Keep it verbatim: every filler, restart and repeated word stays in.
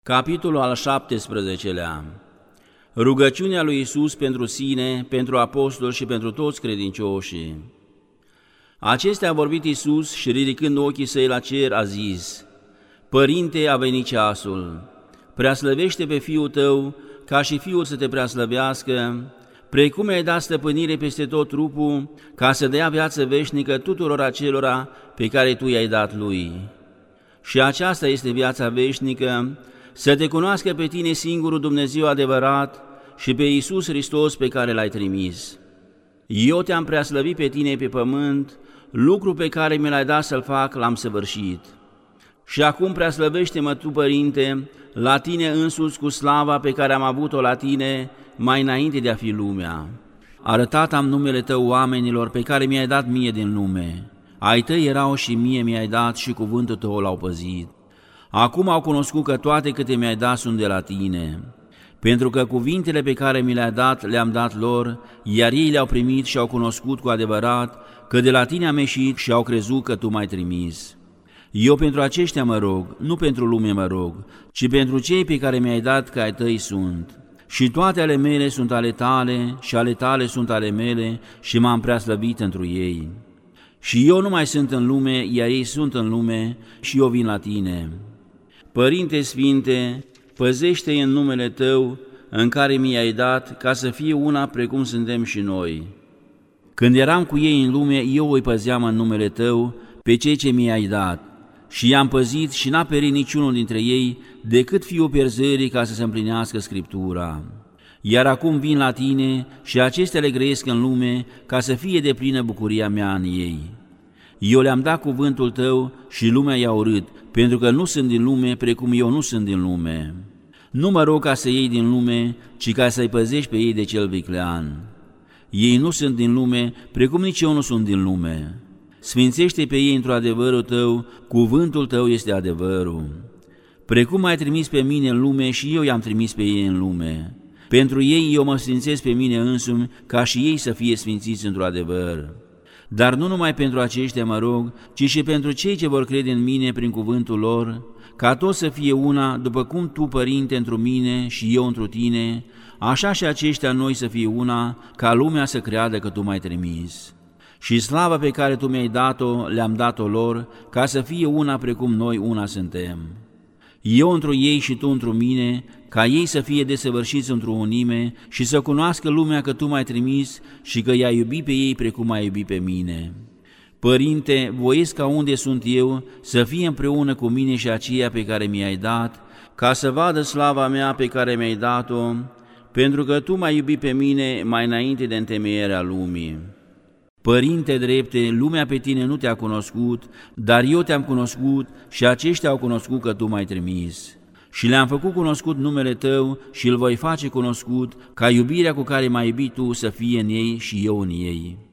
Capitolul al șaptesprezecelea. Rugăciunea lui Iisus pentru sine, pentru apostoli și pentru toți credincioșii. Acestea a vorbit Iisus și ridicând ochii săi la cer a zis: Părinte, a venit ceasul, preaslăvește pe Fiul tău, ca și Fiul să te preaslăvească, precum ai dat stăpânire peste tot trupul, ca să dea viață veșnică tuturor acelora pe care tu i-ai dat lui. Și aceasta este viața veșnică, să te cunoască pe tine singurul Dumnezeu adevărat și pe Iisus Hristos pe care l-ai trimis. Eu te-am preaslăvit pe tine pe pământ, lucru pe care mi l-ai dat să-l fac l-am săvârșit. Și acum preaslăvește-mă tu, Părinte, la tine însuți cu slava pe care am avut-o la tine mai înainte de a fi lumea. Arătat am numele tău oamenilor pe care mi-ai dat mie din lume. Ai tăi erau și mie mi-ai dat și cuvântul tău l-au păzit. Acum au cunoscut că toate câte mi-ai dat sunt de la tine, pentru că cuvintele pe care mi le-ai dat le-am dat lor, iar ei le-au primit și au cunoscut cu adevărat că de la tine am ieșit și au crezut că tu m-ai trimis. Eu pentru aceștia mă rog, nu pentru lume mă rog, ci pentru cei pe care mi-ai dat că ai tăi sunt. Și toate ale mele sunt ale tale și ale tale sunt ale mele și m-am preaslăvit întru ei. Și eu nu mai sunt în lume, iar ei sunt în lume și eu vin la tine. Părinte Sfinte, păzește-i în numele Tău, în care mi-ai dat, ca să fie una precum suntem și noi. Când eram cu ei în lume, eu îi păzeam în numele Tău pe cei ce mi-ai dat, și i-am păzit și n-a perit niciunul dintre ei, decât fiul pierzării, ca să se împlinească Scriptura. Iar acum vin la Tine și acestea le grăiesc în lume, ca să fie deplină bucuria mea în ei. Eu le-am dat cuvântul Tău și lumea i-a urât, pentru că nu sunt din lume, precum eu nu sunt din lume. Nu mă rog ca să iei din lume, ci ca să-i păzești pe ei de cel viclean. Ei nu sunt din lume, precum nici eu nu sunt din lume. Sfințește pe ei într-o adevărul Tău, cuvântul Tău este adevărul. Precum m-ai trimis pe mine în lume și eu i-am trimis pe ei în lume. Pentru ei eu mă sfințesc pe mine însumi, ca și ei să fie sfințiți într-o adevăr. Dar nu numai pentru aceștia mă rog, ci și pentru cei ce vor crede în mine prin cuvântul lor, ca toți să fie una, după cum Tu, Părinte, întru mine și eu întru Tine, așa și aceștia noi să fie una, ca lumea să creadă că Tu m-ai trimis. Și slava pe care Tu mi-ai dat-o, le-am dat-o lor, ca să fie una precum noi una suntem. Eu întru ei și Tu întru mine, ca ei să fie desăvârșiți într-o unime și să cunoască lumea că Tu m-ai trimis și că i-ai iubit pe ei precum ai iubit pe mine. Părinte, voiesc ca unde sunt eu să fie împreună cu mine și aceia pe care mi-ai dat, ca să vadă slava mea pe care mi-ai dat-o, pentru că Tu m-ai iubit pe mine mai înainte de întemeierea lumii. Părinte drepte, lumea pe Tine nu Te-a cunoscut, dar eu Te-am cunoscut și aceștia au cunoscut că Tu m-ai trimis. Și le-am făcut cunoscut numele Tău și îl voi face cunoscut, ca iubirea cu care m-ai iubit Tu să fie în ei și eu în ei.